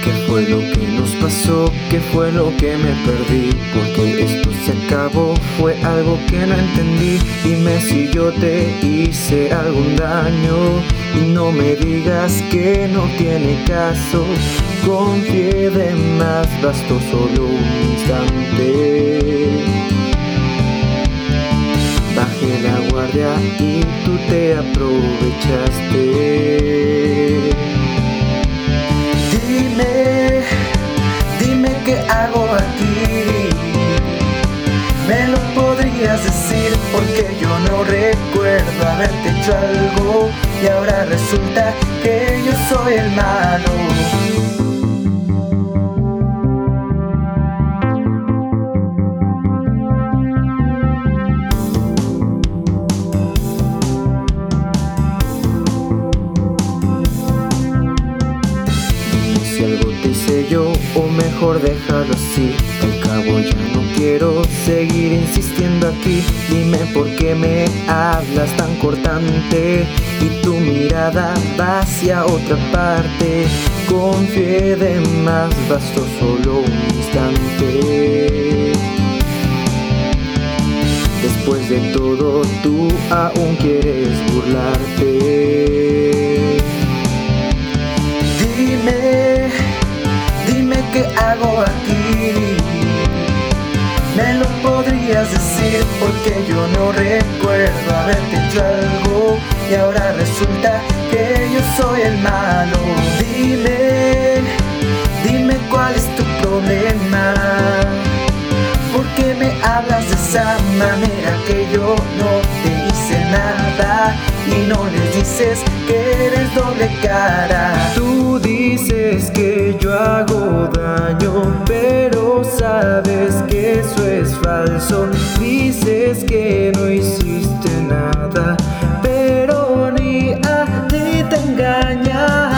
¿qué fue lo que nos pasó? ¿Qué fue lo que me perdí? Porque esto se acabó, fue algo que no entendí. Dime si yo te hice algún daño y no me digas que no tiene caso. Confié de más, bastó solo un instante. Bajé la guardia y tú te aprovechaste. Dime qué hago aquí. Me lo podrías decir porque yo no recuerdo haberte hecho algo y ahora resulta que yo soy el malo. Si algo te hice yo, o mejor déjalo así. Al cabo ya no quiero seguir insistiendo aquí. Dime por qué me hablas tan cortante y tu mirada va hacia otra parte. Confié de más, bastó solo un instante. Después de todo, tú aún quieres burlarte. Dime qué hago aquí. Me lo podrías decir porque yo no recuerdo haberte hecho algo y ahora resulta que yo soy el malo. Dime cuál es tu problema. ¿Por qué me hablas de esa manera que yo no te hice nada? Y no les dices que eres doble cara. Tú dices que yo hago daño, pero sabes que eso es falso. Dices que no hiciste nada, pero ni a ti te engañas.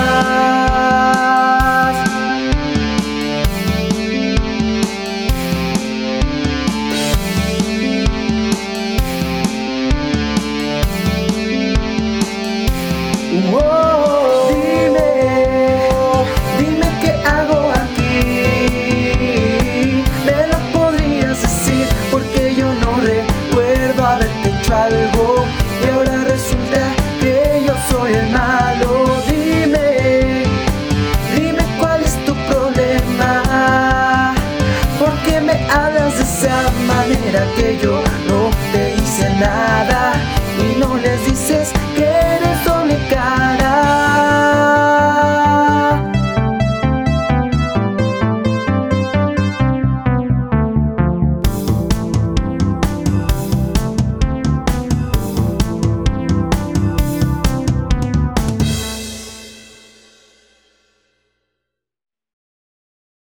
Dime qué hago aquí. Me lo podrías decir porque yo no recuerdo haberte hecho algo y ahora resulta que yo soy el malo. Dime cuál es tu problema. ¿Por qué me hablas de esa manera que yo no te hice nada y no les dices que